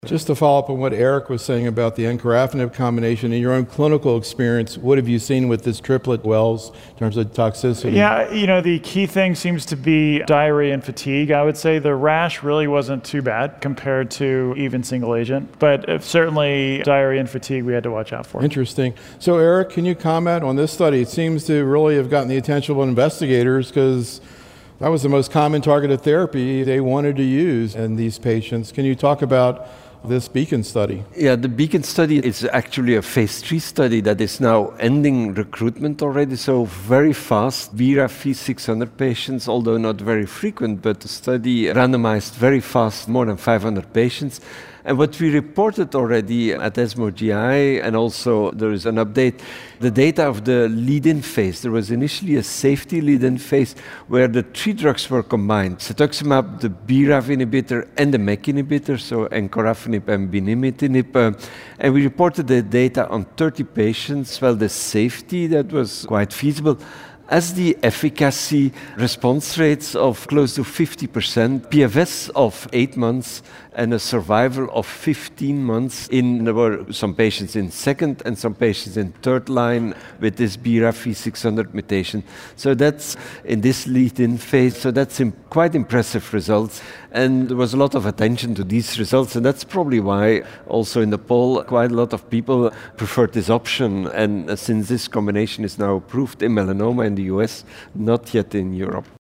Just to follow up on what Eric was saying about the encorafenib combination, in your own clinical experience, what have you seen with this triplet Wells in terms of toxicity? Yeah, the key thing seems to be diarrhea and fatigue. I would say the rash really wasn't too bad compared to even single agent, but certainly diarrhea and fatigue we had to watch out for. Interesting. So Eric, can you comment on this study? It seems to really have gotten the attention of investigators because that was the most common targeted therapy they wanted to use in these patients. Can you talk about this Beacon study? Yeah, the Beacon study is actually a phase 3 study that is now ending recruitment already, so very fast. BRAF V600 patients, although not very frequent, but the study randomized very fast, more than 500 patients. And what we reported already at ESMO GI, and also there is an update, the data of the lead-in phase. There was initially a safety lead-in phase where the three drugs were combined: cetuximab, the BRAF inhibitor, and the MEK inhibitor, so encorafenib and binimetinib. And we reported the data on 30 patients. Well, the safety, that was quite feasible, as the efficacy, response rates of close to 50%, PFS of 8 months, and a survival of 15 months. There were some patients in second and some patients in third line with this BRAF V600 mutation. So that's in this lead-in phase. So that's quite impressive results. And there was a lot of attention to these results. And that's probably why also in the poll, quite a lot of people preferred this option. And since this combination is now approved in melanoma in the US, not yet in Europe.